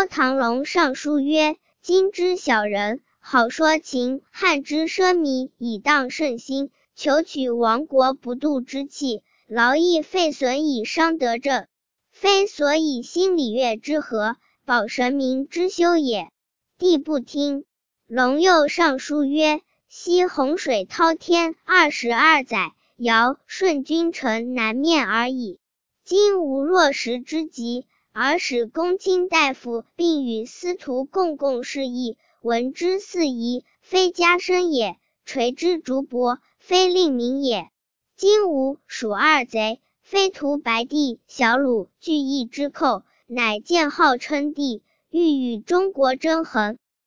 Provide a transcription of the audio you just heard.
高唐龙上书曰：今之小人，好说情，汉之奢靡，以荡圣心，求取亡国不渡之气，劳役费损以伤德政，非所以兴礼乐之和，保神明之修也。帝不听。龙又上书曰：昔洪水滔天22载，尧舜君臣南面而已。今无若时之急，而使公卿大夫并与司徒共事议，闻之四夷，非家生也；垂之竹帛，非令民也。今吴蜀二贼，非屠白帝、小鲁、巨邑之寇，乃建号称帝，欲与中国争衡，